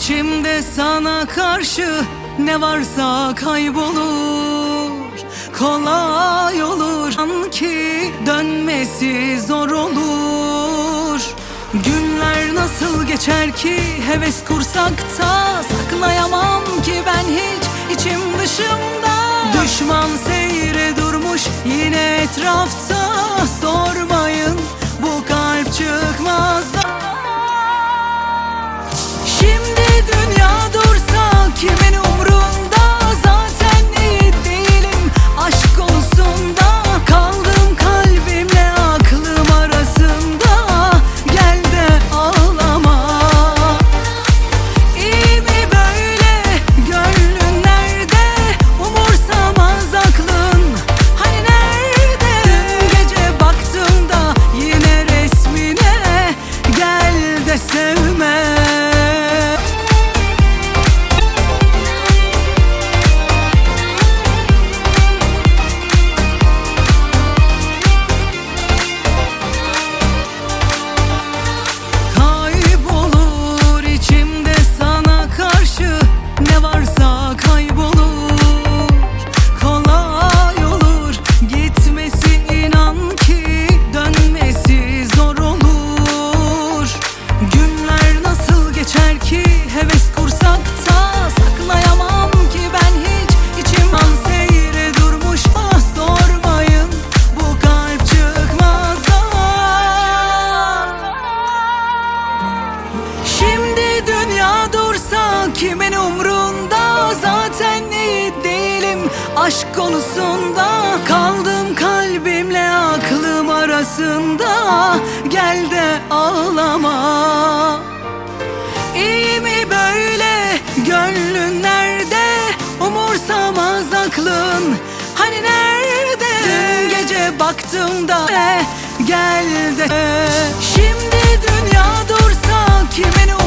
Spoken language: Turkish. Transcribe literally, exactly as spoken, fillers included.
İçimde sana karşı ne varsa kaybolur. Kolay olur sanki, dönmesi zor olur. Günler nasıl geçer ki, heves kursak da saklayamam ki ben hiç içim dışımda. Düşman seyre durmuş yine etrafta, sormayın bu kalp çıkmaz da. Şimdi dünya dursa kimin umrunda, zaten iyi değilim aşk konusunda. Kaldım kalbimle aklım arasında, gel de ağlama. İyi mi böyle, gönlün nerede, umursamaz aklın hani nerede? Dün gece baktığımda yine resmine, gel de sevme. Kimin umrunda, zaten iyi değilim aşk konusunda. Kaldım kalbimle aklım arasında, gel de ağlama. İyi mi böyle, gönlün nerede, umursamaz aklın hani nerede? Dün gece baktığımda gel de. Şimdi dünya dursa kimin